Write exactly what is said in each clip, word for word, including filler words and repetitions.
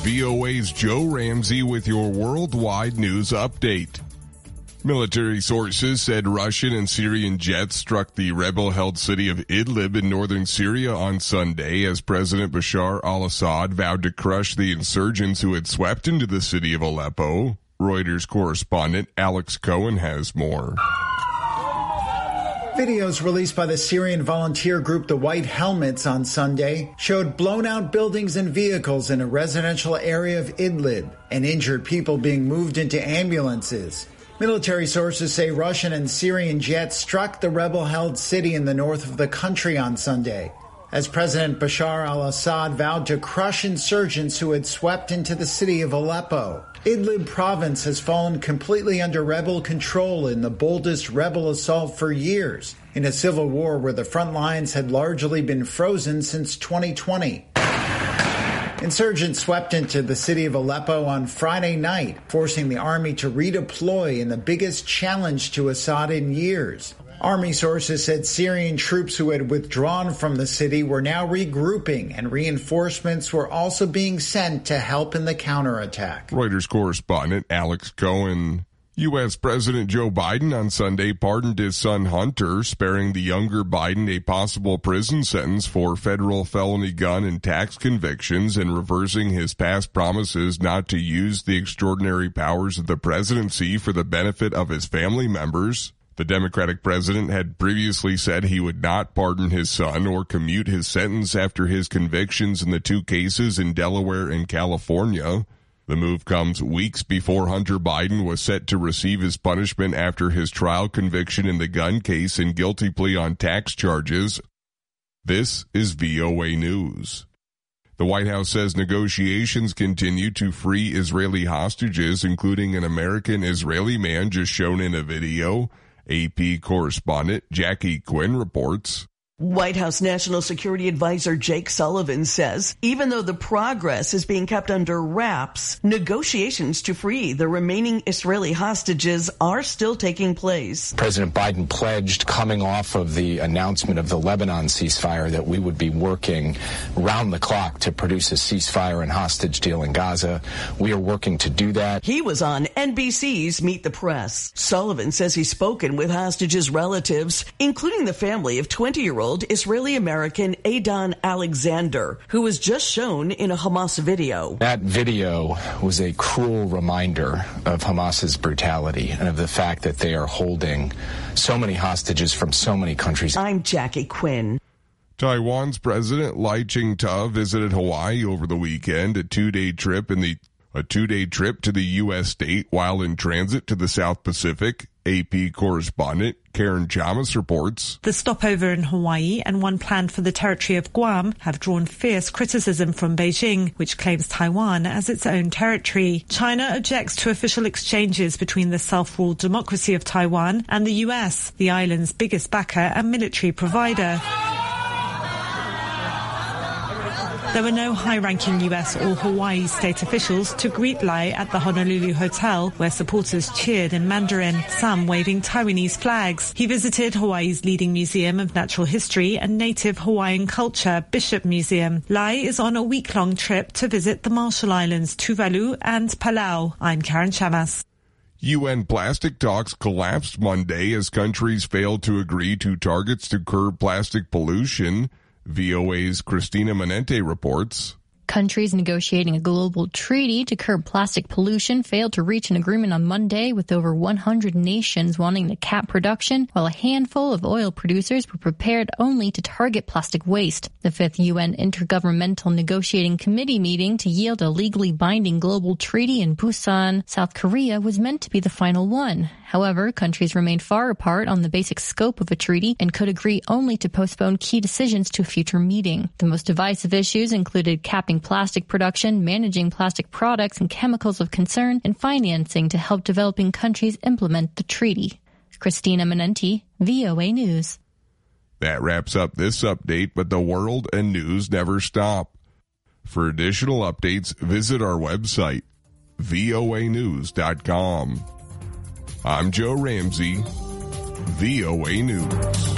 V O A's Joe Ramsey with your worldwide news update. Military sources said Russian and Syrian jets struck the rebel-held city of Idlib in northern Syria on Sunday as President Bashar al-Assad vowed to crush the insurgents who had swept into the city of Aleppo. Reuters correspondent Alex Cohen has more. Videos released by the Syrian volunteer group the White Helmets on Sunday showed blown-out buildings and vehicles in a residential area of Idlib and injured people being moved into ambulances. Military sources say Russian and Syrian jets struck the rebel-held city in the north of the country on Sunday, as President Bashar al-Assad vowed to crush insurgents who had swept into the city of Aleppo. Idlib province has fallen completely under rebel control in the boldest rebel assault for years, in a civil war where the front lines had largely been frozen since twenty twenty. Insurgents swept into the city of Aleppo on Friday night, forcing the army to redeploy in the biggest challenge to Assad in years. Army sources said Syrian troops who had withdrawn from the city were now regrouping, and reinforcements were also being sent to help in the counterattack. Reuters correspondent Alex Cohen. U S. President Joe Biden on Sunday pardoned his son Hunter, sparing the younger Biden a possible prison sentence for federal felony gun and tax convictions and reversing his past promises not to use the extraordinary powers of the presidency for the benefit of his family members. The Democratic president had previously said he would not pardon his son or commute his sentence after his convictions in the two cases in Delaware and California. The move comes weeks before Hunter Biden was set to receive his punishment after his trial conviction in the gun case and guilty plea on tax charges. This is V O A News. The White House says negotiations continue to free Israeli hostages, including an American-Israeli man just shown in a video. A P correspondent Jackie Quinn reports. White House National Security Advisor Jake Sullivan says even though the progress is being kept under wraps, negotiations to free the remaining Israeli hostages are still taking place. President Biden pledged, coming off of the announcement of the Lebanon ceasefire, that we would be working round the clock to produce a ceasefire and hostage deal in Gaza. We are working to do that. He was on N B C's Meet the Press. Sullivan says he's spoken with hostages' relatives, including the family of twenty-year-old Israeli-American Adon Alexander, who was just shown in a Hamas video. That video was a cruel reminder of Hamas's brutality and of the fact that they are holding so many hostages from so many countries. I'm Jackie Quinn. Taiwan's President Lai Ching-te visited Hawaii over the weekend, a two-day trip in the a two-day trip to the U S state while in transit to the South Pacific. A P correspondent Karen Chamas reports. The stopover in Hawaii and one planned for the territory of Guam have drawn fierce criticism from Beijing, which claims Taiwan as its own territory. China objects to official exchanges between the self-ruled democracy of Taiwan and the U S, the island's biggest backer and military provider. There were no high-ranking U S or Hawaii state officials to greet Lai at the Honolulu Hotel, where supporters cheered in Mandarin, some waving Taiwanese flags. He visited Hawaii's leading museum of natural history and native Hawaiian culture, Bishop Museum. Lai is on a week-long trip to visit the Marshall Islands, Tuvalu and Palau. I'm Karen Chamas. U N plastic talks collapsed Monday as countries failed to agree to targets to curb plastic pollution. V O A's Christina Manente reports. Countries negotiating a global treaty to curb plastic pollution failed to reach an agreement on Monday, with over one hundred nations wanting to cap production, while a handful of oil producers were prepared only to target plastic waste. The fifth U N Intergovernmental Negotiating Committee meeting to yield a legally binding global treaty in Busan, South Korea, was meant to be the final one. However, countries remained far apart on the basic scope of a treaty and could agree only to postpone key decisions to a future meeting. The most divisive issues included capping plastic production, managing plastic products and chemicals of concern, and financing to help developing countries implement the treaty. Christina Manenti, V O A News. That wraps up this update, but the world and news never stop. For additional updates, visit our website, V O A news dot com. I'm Joe Ramsey, V O A News.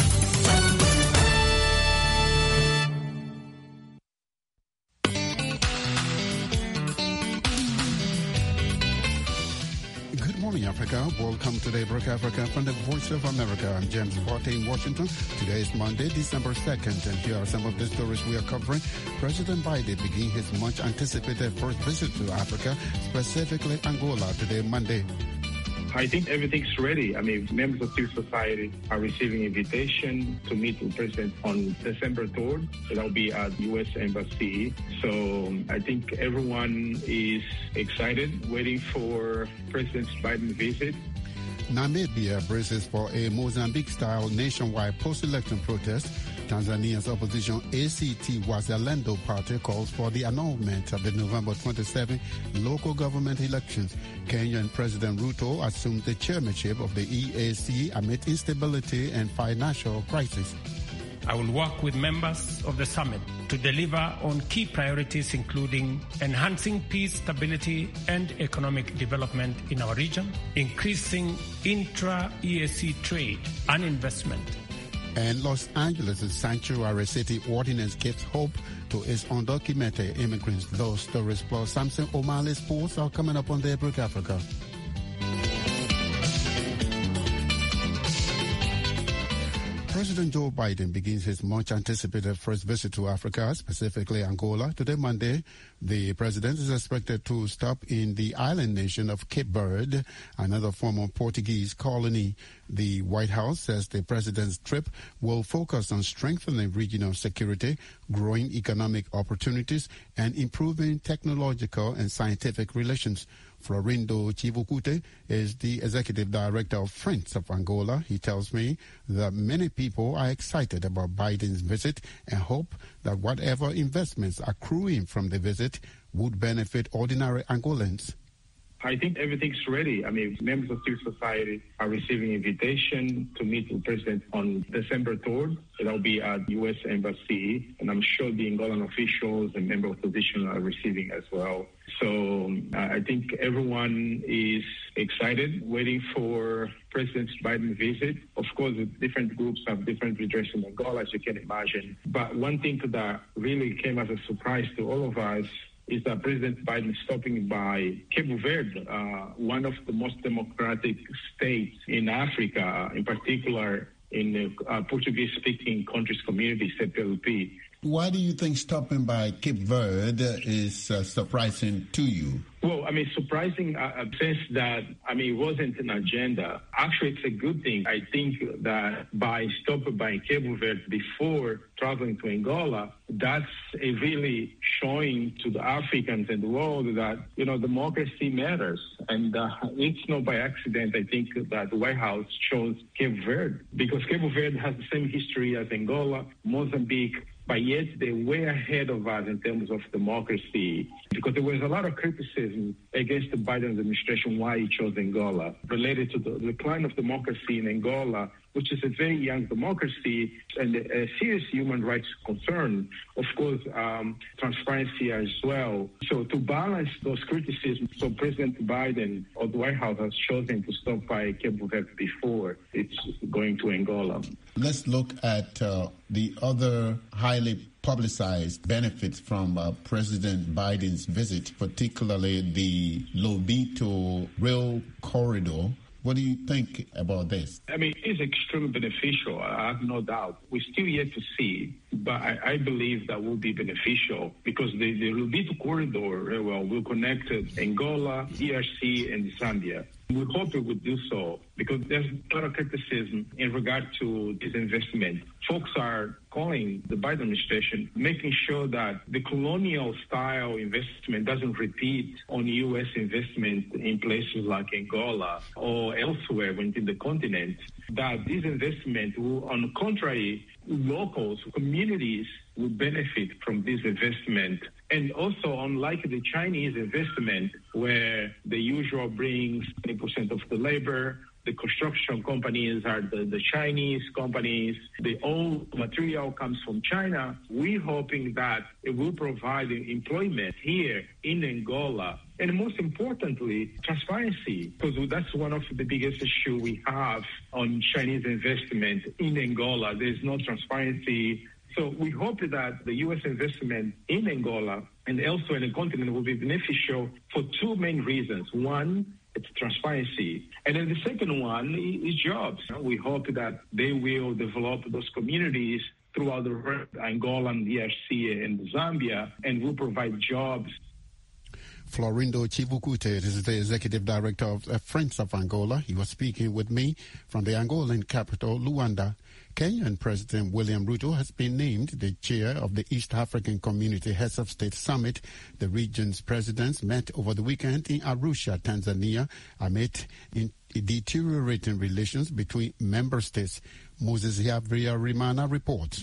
Africa. Welcome to Daybreak Africa from the Voice of America. I'm James Forte in Washington. Today is Monday, December second, and here are some of the stories we are covering. President Biden begins his much-anticipated first visit to Africa, specifically Angola, today, Monday. I think everything's ready. I mean, members of civil society are receiving invitation to meet the president on December third. That'll be at the U S Embassy. So I think everyone is excited, waiting for President Biden's visit. Namibia braces for a Mozambique-style nationwide post-election protest. Tanzania's opposition A C T Wazalendo Party calls for the annulment of the November twenty-seventh local government elections. Kenyan President Ruto assumed the chairmanship of the E A C amid instability and financial crisis. I will work with members of the summit to deliver on key priorities, including enhancing peace, stability, and economic development in our region, increasing intra-E A C trade and investment. And Los Angeles' sanctuary city ordinance gives hope to its undocumented immigrants. Those stories plus Samson O'Malley's sports are coming up on Daybreak Africa. President Joe Biden begins his much-anticipated first visit to Africa, specifically Angola. Today, Monday, the president is expected to stop in the island nation of Cape Verde, another former Portuguese colony. The White House says the president's trip will focus on strengthening regional security, growing economic opportunities, and improving technological and scientific relations. Florindo Chivukute is the executive director of Friends of Angola. He tells me that many people are excited about Biden's visit and hope that whatever investments accruing from the visit would benefit ordinary Angolans. I think everything's ready. I mean, members of civil society are receiving invitation to meet the president on December third. That'll be at the U S Embassy, and I'm sure the Angolan officials and members of opposition are receiving as well. So uh, I think everyone is excited, waiting for President Biden's visit. Of course, different groups have different redress in Angola, as you can imagine. But one thing that really came as a surprise to all of us is that President Biden stopping by Cape Verde, uh, one of the most democratic states in Africa, in particular in the uh, Portuguese-speaking countries community, C P L P. Why do you think stopping by Cape Verde is uh, surprising to you? Well, I mean, surprising uh, sense that, I mean, it wasn't an agenda. Actually, it's a good thing. I think that by stopping by Cape Verde before traveling to Angola, that's a really showing to the Africans and the world that, you know, democracy matters. And uh, it's not by accident, I think, that the White House chose Cape Verde, because Cape Verde has the same history as Angola, Mozambique, but yet they're way ahead of us in terms of democracy, because there was a lot of criticism against the Biden administration why he chose Angola, related to the decline of democracy in Angola, which is a very young democracy and a serious human rights concern. Of course, um, transparency as well. So to balance those criticisms, so President Biden or the White House has chosen to stop by Cape Verde before it's going to Angola. Let's look at uh, the other highly publicized benefits from uh, President Biden's visit, particularly the Lobito Rail Corridor. What do you think about this? I mean, it's extremely beneficial. I have no doubt. We're still yet to see, but I, I believe that will be beneficial because the, the Lobito Corridor well, will connect Angola, D R C, and Zambia. We hope it would do so because there's a lot of criticism in regard to this investment. Folks are calling the Biden administration, making sure that the colonial-style investment doesn't repeat on U S investment in places like Angola or elsewhere within the continent, that this investment will, on the contrary, locals, communities will benefit from this investment. And also, unlike the Chinese investment, where the usual brings twenty percent of the labor, the construction companies are the, the Chinese companies, the old material comes from China, we're hoping that it will provide employment here in Angola. And most importantly, transparency, because that's one of the biggest issues we have on Chinese investment in Angola. There's no transparency. So we hope that the U S investment in Angola and elsewhere in the continent will be beneficial for two main reasons. One, It's transparency. And then the second one is jobs. We hope that they will develop those communities throughout the Angola, and D R C, and Zambia, and will provide jobs. Florindo Chibukute is the executive director of uh, Friends of Angola. He was speaking with me from the Angolan capital, Luanda. Kenyan President William Ruto has been named the chair of the East African Community Heads of State Summit. The region's presidents met over the weekend in Arusha, Tanzania, amid in deteriorating relations between member states. Moses Yavria Rimana reports.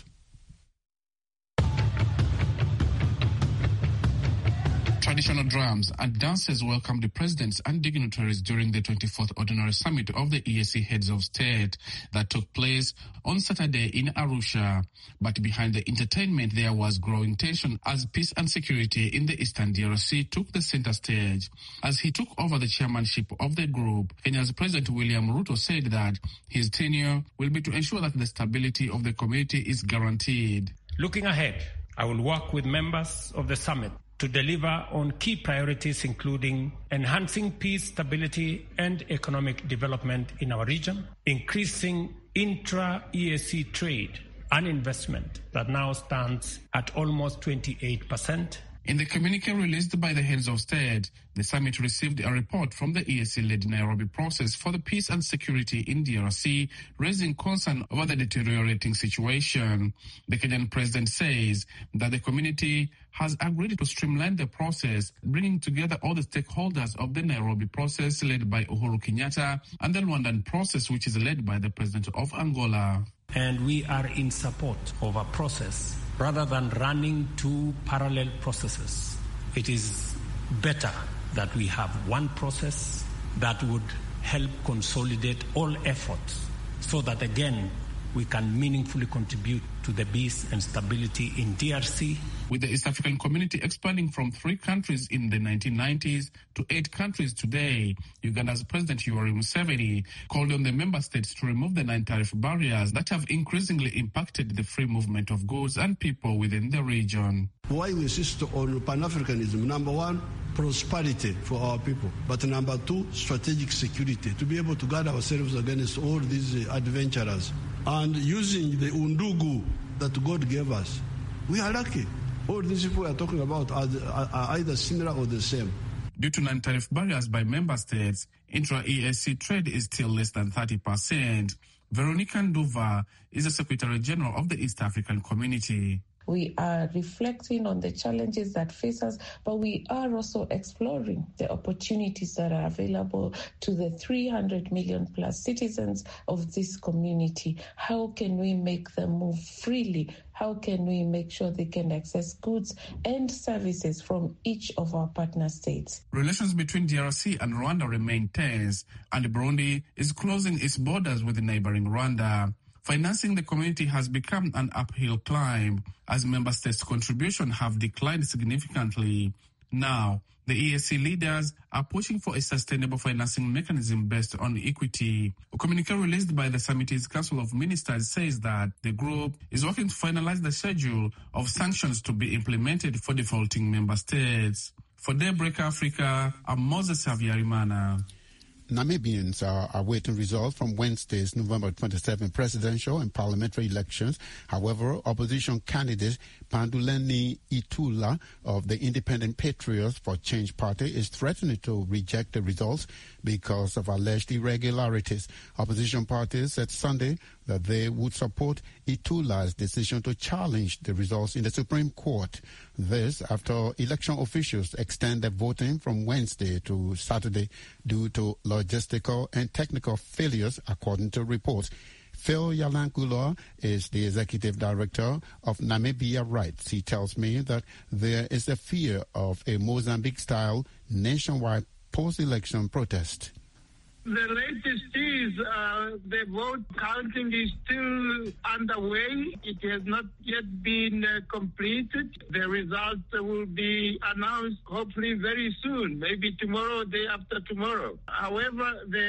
Traditional drums and dances welcomed the presidents and dignitaries during the twenty-fourth Ordinary Summit of the E A C Heads of State that took place on Saturday in Arusha. But behind the entertainment, there was growing tension as peace and security in the Eastern D R C took the center stage. As he took over the chairmanship of the group, Kenya's President William Ruto said that his tenure will be to ensure that the stability of the community is guaranteed. Looking ahead, I will work with members of the summit to deliver on key priorities, including enhancing peace, stability, and economic development in our region, increasing intra-E A C trade and investment that now stands at almost twenty-eight percent. In the communique released by the heads of state, the summit received a report from the E A C-led Nairobi process for the peace and security in D R C, raising concern over the deteriorating situation. The Kenyan president says that the community has agreed to streamline the process, bringing together all the stakeholders of the Nairobi process led by Uhuru Kenyatta and the Rwandan process, which is led by the president of Angola. And we are in support of a process rather than running two parallel processes. It is better that we have one process that would help consolidate all efforts so that, again, we can meaningfully contribute to the peace and stability in D R C. With the East African community expanding from three countries in the nineteen nineties to eight countries today, Uganda's President Yoweri Museveni called on the member states to remove the nine tariff barriers that have increasingly impacted the free movement of goods and people within the region. Why we insist on Pan-Africanism? Number one, prosperity for our people. But number two, strategic security, to be able to guard ourselves against all these adventurers. And using the undugu that God gave us, we are lucky. All these people we are talking about are, are either similar or the same. Due to non-tariff barriers by member states, intra-E A C trade is still less than thirty percent. Veronica Nduva is the Secretary General of the East African Community. We are reflecting on the challenges that face us, but we are also exploring the opportunities that are available to the three hundred million plus citizens of this community. How can we make them move freely? How can we make sure they can access goods and services from each of our partner states? Relations between D R C and Rwanda remain tense, and Burundi is closing its borders with the neighboring Rwanda. Financing the community has become an uphill climb as member states' contributions have declined significantly. Now, the E A C leaders are pushing for a sustainable financing mechanism based on equity. A communique released by the Summit's Council of Ministers says that the group is working to finalize the schedule of sanctions to be implemented for defaulting member states. For Daybreak Africa, I'm Moses Savyarimana. Namibians are awaiting results from Wednesday's November twenty-seventh presidential and parliamentary elections. However, opposition candidate Panduleni Itula of the Independent Patriots for Change Party is threatening to reject the results because of alleged irregularities. Opposition parties said Sunday that they would support Itula's decision to challenge the results in the Supreme Court. This after election officials extended voting from Wednesday to Saturday due to logistical and technical failures, according to reports. Phil Yalankuloa is the executive director of Namibia Rights. He tells me that there is a fear of a Mozambique-style nationwide post-election protest. The latest is uh, the vote counting is still underway. It has not yet been uh, completed. The results will be announced hopefully very soon, maybe tomorrow, day after tomorrow. However, the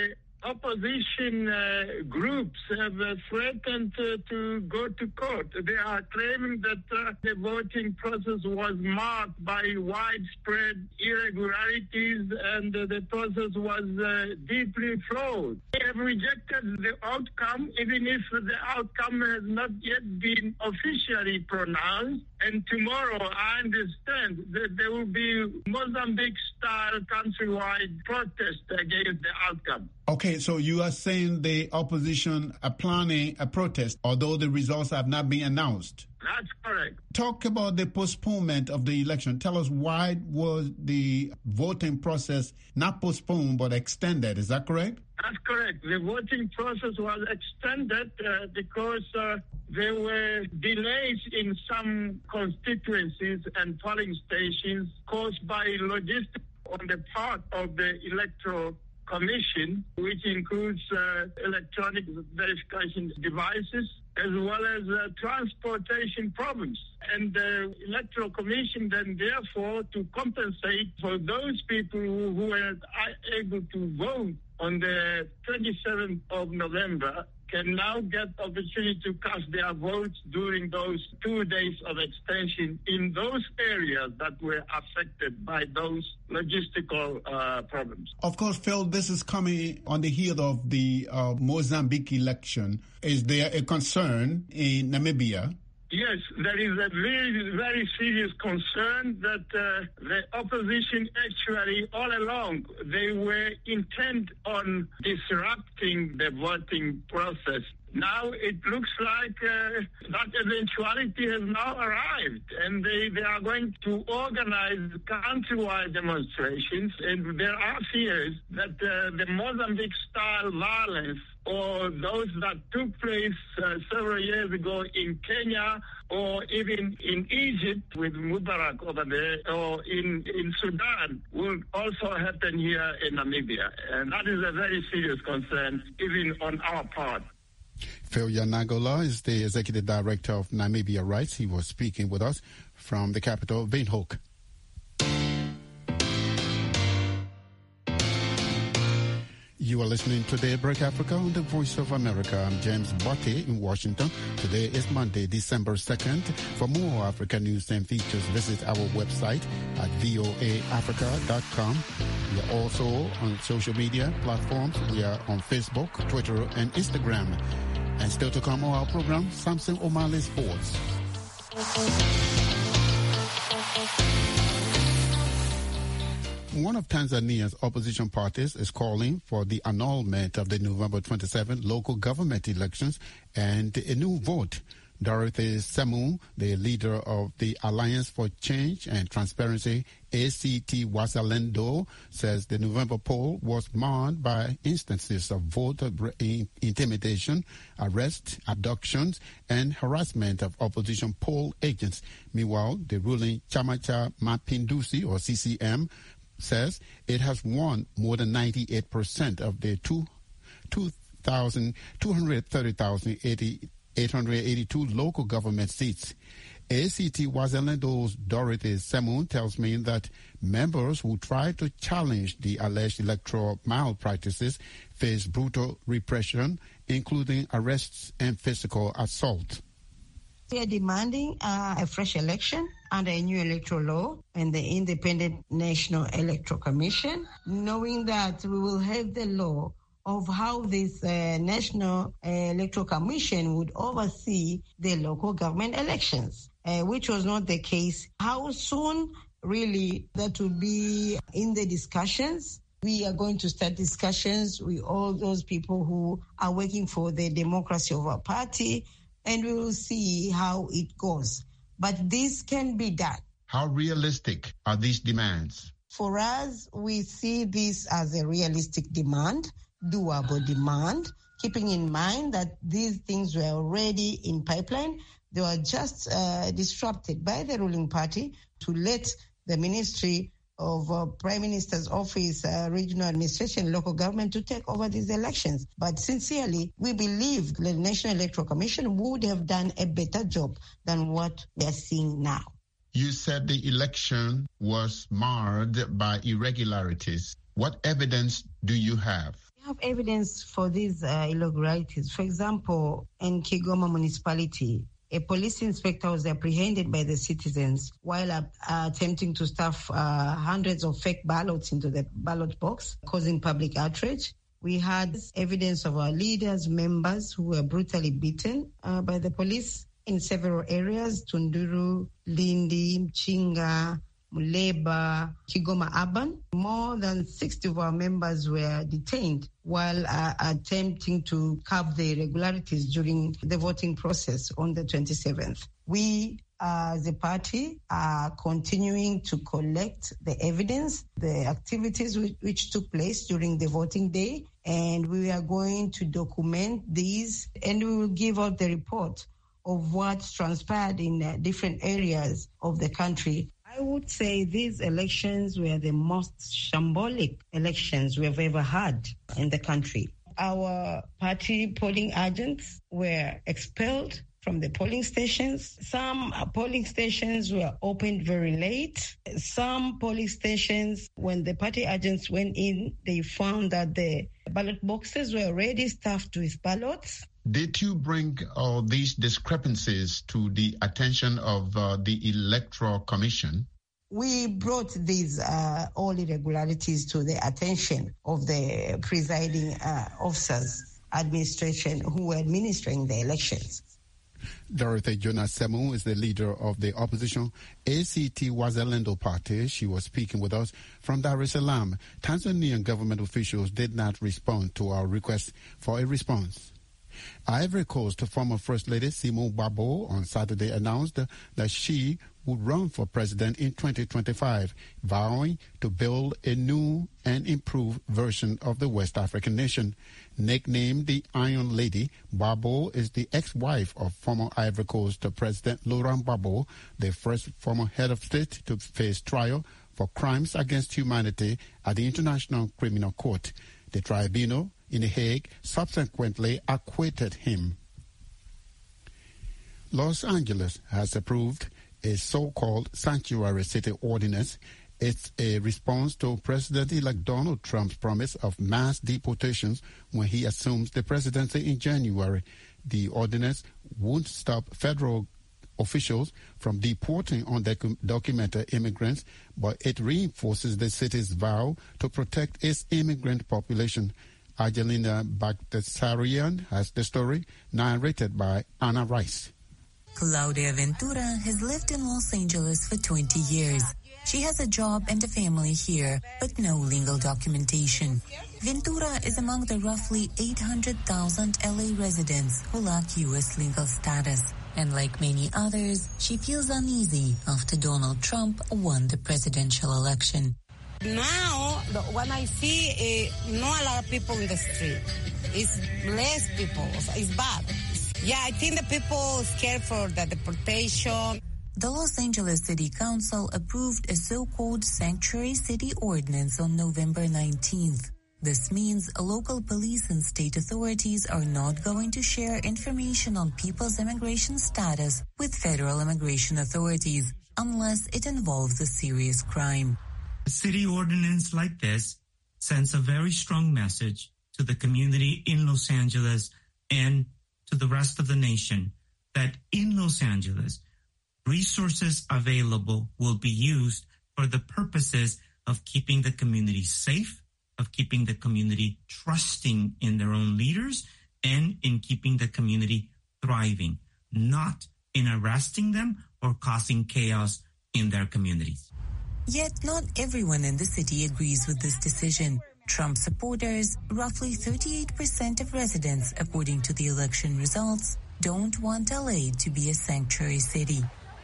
opposition uh, groups have uh, threatened uh, to go to court. They are claiming that uh, the voting process was marked by widespread irregularities and uh, the process was uh, deeply flawed. They have rejected the outcome, even if the outcome has not yet been officially pronounced. And tomorrow, I understand that there will be Mozambique-style countrywide protest against the outcome. Okay, so you are saying the opposition are planning a protest, although the results have not been announced. That's correct. Talk about the postponement of the election. Tell us why was the voting process not postponed but extended. Is that correct? That's correct. The voting process was extended uh, because uh, there were delays in some constituencies and polling stations caused by logistics on the part of the Electoral Commission, which includes uh, electronic verification devices, as well as uh, transportation problems. And the Electoral Commission then, therefore, to compensate for those people who, who were able to vote on the twenty-seventh of November, can now get opportunity to cast their votes during those two days of extension in those areas that were affected by those logistical uh, problems. Of course, Phil, this is coming on the heel of the uh, Mozambique election. Is there a concern in Namibia? Yes, there is a very, very serious concern that uh, the opposition actually all along, they were intent on disrupting the voting process. Now it looks like uh, that eventuality has now arrived, and they, they are going to organize countrywide demonstrations, and there are fears that uh, the Mozambique-style violence or those that took place uh, several years ago in Kenya or even in Egypt with Mubarak over there or in, in Sudan will also happen here in Namibia. And that is a very serious concern, even on our part. Phil Yanagola is the Executive Director of Namibia Rights. He was speaking with us from the capital, Windhoek. You are listening to Daybreak Africa on the Voice of America. I'm James Botte in Washington. Today is Monday, December second. For more African news and features, visit our website at voa africa dot com. We are also on social media platforms. We are on Facebook, Twitter, and Instagram. And still to come on our program, Samson O'Malley Sports. One of Tanzania's opposition parties is calling for the annulment of the November twenty-seventh local government elections and a new vote. Dorothy Semu, the leader of the Alliance for Change and Transparency, A C T Wazalendo, says the November poll was marred by instances of voter intimidation, arrest, abductions, and harassment of opposition poll agents. Meanwhile, the ruling Chama Mapinduzi, or C C M, says it has won more than ninety-eight percent of the two hundred thirty thousand eight hundred eighty-two local government seats. A C T Wazalendo's Dorothy Semu tells me that members who try to challenge the alleged electoral malpractices face brutal repression, including arrests and physical assault. We are demanding uh, a fresh election under a new electoral law and the Independent National Electoral Commission, knowing that we will have the law of how this uh, National uh, Electoral Commission would oversee the local government elections, uh, which was not the case. How soon, really, that will be in the discussions. We are going to start discussions with all those people who are working for the democracy of our party, and we will see how it goes. But this can be done. How realistic are these demands? For us, we see this as a realistic demand, doable demand, keeping in mind that these things were already in pipeline. They were just uh, disrupted by the ruling party to let the Ministry of uh, Prime Minister's Office, uh, Regional Administration, Local Government to take over these elections. But sincerely, we believe the National Electoral Commission would have done a better job than what we are seeing now. You said the election was marred by irregularities. What evidence do you have? We We have evidence for these uh, irregularities. For example, in Kigoma municipality, a police inspector was apprehended by the citizens while uh, attempting to stuff uh, hundreds of fake ballots into the ballot box, causing public outrage. We had evidence of our leaders, members who were brutally beaten uh, by the police in several areas: Tunduru, Lindi, Mchinga, Muleba, Kigoma Urban. More than sixty of our members were detained while uh, attempting to curb the irregularities during the voting process on the twenty-seventh. We, uh, as a party, are continuing to collect the evidence, the activities which, which took place during the voting day, and we are going to document these, and we will give out the report of what transpired in uh, different areas of the country. I would say these elections were the most shambolic elections we have ever had in the country. Our party polling agents were expelled from the polling stations. Some polling stations were opened very late. Some polling stations, when the party agents went in, they found that the ballot boxes were already stuffed with ballots. Did you bring all uh, these discrepancies to the attention of uh, the Electoral Commission? We brought these uh, all irregularities to the attention of the presiding uh, officers, administration who were administering the elections. Dorothy Jonas Semu is the leader of the opposition A C T Wazalendo Party. She was speaking with us from Dar es Salaam. Tanzanian government officials did not respond to our request for a response. Ivory Coast former First Lady Simone Gbagbo on Saturday announced that she would run for president in twenty twenty-five, vowing to build a new and improved version of the West African nation. Nicknamed the Iron Lady, Gbagbo is the ex-wife of former Ivory Coast President Laurent Gbagbo, the first former head of state to face trial for crimes against humanity at the International Criminal Court. The tribunal in The Hague subsequently acquitted him. Los Angeles has approved a so-called sanctuary city ordinance. It's a response to President-elect Donald Trump's promise of mass deportations when he assumes the presidency in January. The ordinance won't stop federal officials from deporting undocumented immigrants, but it reinforces the city's vow to protect its immigrant population. Angelina Bagdasarian has the story, narrated by Anna Rice. Claudia Ventura has lived in Los Angeles for twenty years. She has a job and a family here, but no legal documentation. Ventura is among the roughly eight hundred thousand L A residents who lack U S legal status. And like many others, she feels uneasy after Donald Trump won the presidential election. Now, when I see uh, not a lot of people in the street, it's less people. It's bad. Yeah, I think the people scared for the deportation. The Los Angeles City Council approved a so-called sanctuary city ordinance on November nineteenth. This means local police and state authorities are not going to share information on people's immigration status with federal immigration authorities unless it involves a serious crime. A city ordinance like this sends a very strong message to the community in Los Angeles and to the rest of the nation that in Los Angeles, resources available will be used for the purposes of keeping the community safe, of keeping the community trusting in their own leaders, and in keeping the community thriving, not in arresting them or causing chaos in their communities. Yet not everyone in the city agrees with this decision. Trump supporters, roughly thirty-eight percent of residents, according to the election results, don't want L A to be a sanctuary city.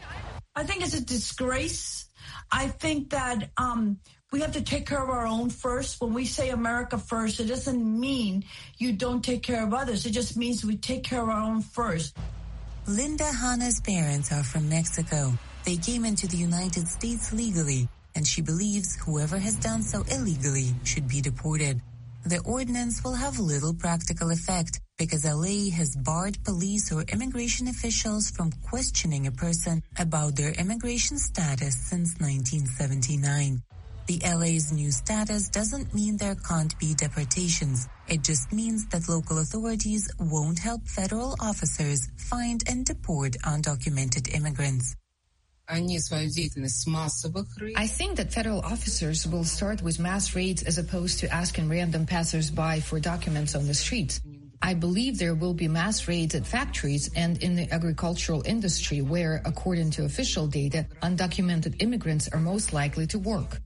I think it's a disgrace. I think that um, we have to take care of our own first. When we say America first, it doesn't mean you don't take care of others. It just means we take care of our own first. Linda Hanna's parents are from Mexico. They came into the United States legally, and she believes whoever has done so illegally should be deported. The ordinance will have little practical effect because L A has barred police or immigration officials from questioning a person about their immigration status since nineteen seventy-nine. The L A's new status doesn't mean there can't be deportations. It just means that local authorities won't help federal officers find and deport undocumented immigrants. I think that federal officers will start with mass raids as opposed to asking random passers-by for documents on the streets. I believe there will be mass raids at factories and in the agricultural industry where, according to official data, undocumented immigrants are most likely to work.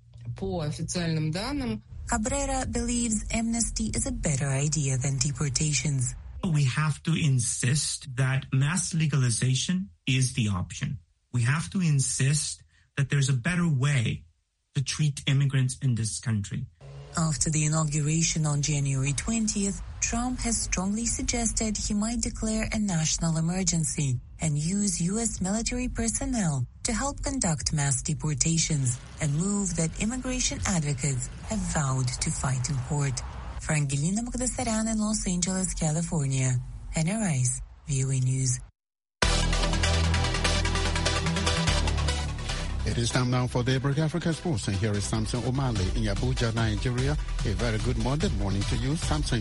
Cabrera believes amnesty is a better idea than deportations. We have to insist that mass legalization is the option. We have to insist that there's a better way to treat immigrants in this country. After the inauguration on January twentieth, Trump has strongly suggested he might declare a national emergency and use U S military personnel to help conduct mass deportations, a move that immigration advocates have vowed to fight in court. Frangelina Magdasaran in Los Angeles, California. Hannah Rice, V O A News. It is time now for Daybreak Africa Sports, and here is Samson O'Malley in Abuja, Nigeria. A very good Monday morning to you, Samson.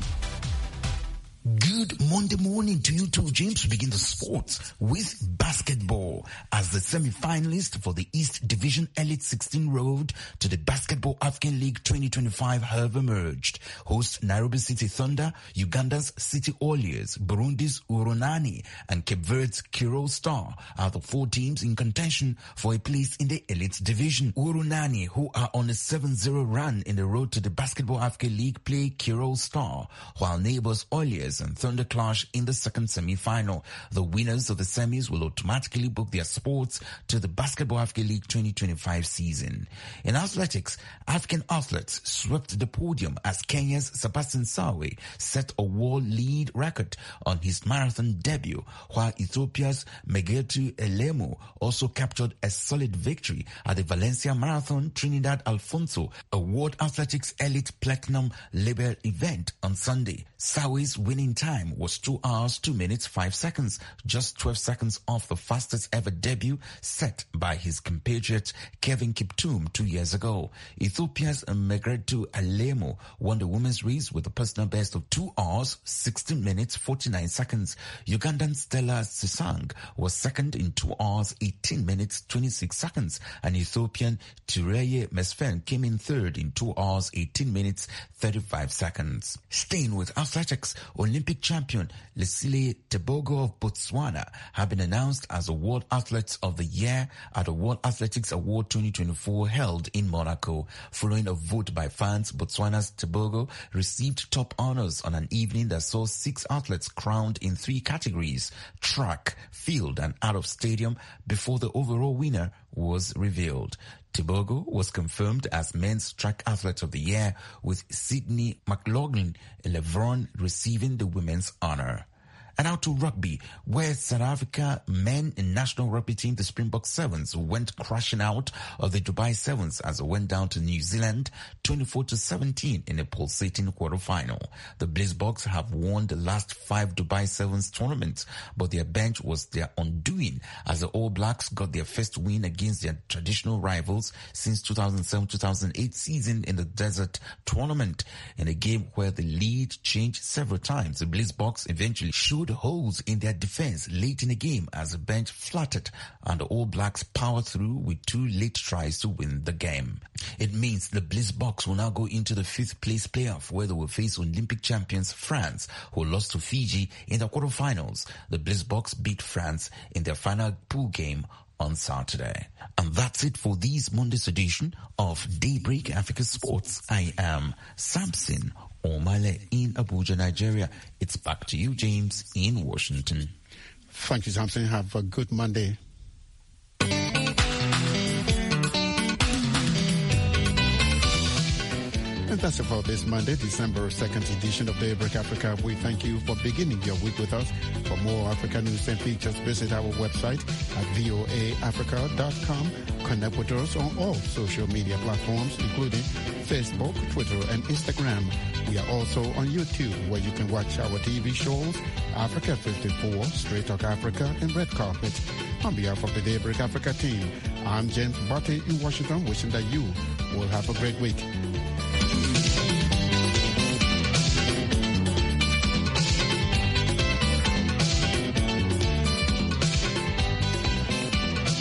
Good Monday morning to you too, James. We begin the sports with basketball as the semi-finalists for the East Division Elite sixteen road to the Basketball African League twenty twenty-five have emerged. Host Nairobi City Thunder, Uganda's City Oilers, Burundi's Urunani, and Cape Verde's Kiro Star are the four teams in contention for a place in the Elite Division. Urunani, who are on a seven zero run in the road to the Basketball African League, play Kiro Star, while neighbors Oilers and Thunder clash in the second semi-final. The winners of the semis will automatically book their spots to the Basketball African League twenty twenty-five season. In athletics, African athletes swept the podium as Kenya's Sebastian Sawe set a world lead record on his marathon debut, while Ethiopia's Megetu Elemo also captured a solid victory at the Valencia Marathon Trinidad Alfonso, a World Athletics Elite Platinum Label event on Sunday. Sawe's winning time was two hours, two minutes, five seconds, just twelve seconds off the fastest ever debut set by his compatriot Kevin Kiptum two years ago. Ethiopia's Megretu Alemo won the women's race with a personal best of two hours, sixteen minutes, forty-nine seconds. Ugandan Stella Sisang was second in two hours, eighteen minutes, twenty-six seconds, and Ethiopian Tireye Mesfen came in third in two hours, eighteen minutes, thirty-five seconds. Staying with athletics, Olympic champion Leslie Tebogo of Botswana have been announced as a World Athletes of the Year at the World Athletics Award twenty twenty-four held in Monaco. Following a vote by fans, Botswana's Tebogo received top honors on an evening that saw six athletes crowned in three categories: track, field, and out of stadium, before the overall winner was revealed. Tebogo was confirmed as Men's Track Athlete of the Year, with Sydney McLaughlin Levron receiving the women's honor. And now to rugby, where South Africa men national rugby team, the Springbok Sevens, went crashing out of the Dubai Sevens as it went down to New Zealand twenty-four to seventeen in a pulsating quarterfinal. The Blitzboks have won the last five Dubai Sevens tournaments, but their bench was their undoing as the All Blacks got their first win against their traditional rivals since two thousand seven two thousand eight season in the Desert Tournament. In a game where the lead changed several times, the Blitzboks eventually showed holes in their defense late in the game as the bench flattered and the All Blacks powered through with two late tries to win the game. It means the Blitzboks will now go into the fifth place playoff, where they will face Olympic champions France, who lost to Fiji in the quarterfinals. The Blitzboks beat France in their final pool game on Saturday. And that's it for this Monday's edition of Daybreak Africa Sports. I am Samson O'Malley in Abuja, Nigeria. It's back to you, James, in Washington. Thank you, Samson. Have a good Monday. And that's it for this Monday, December second edition of Daybreak Africa. We thank you for beginning your week with us. For more Africa news and features, visit our website at v o a africa dot com. Connect with us on all social media platforms, including Facebook, Twitter, and Instagram. We are also on YouTube, where you can watch our T V shows, Africa fifty-four, Straight Talk Africa, and Red Carpet. On behalf of the Daybreak Africa team, I'm James Botte in Washington, wishing that you will have a great week.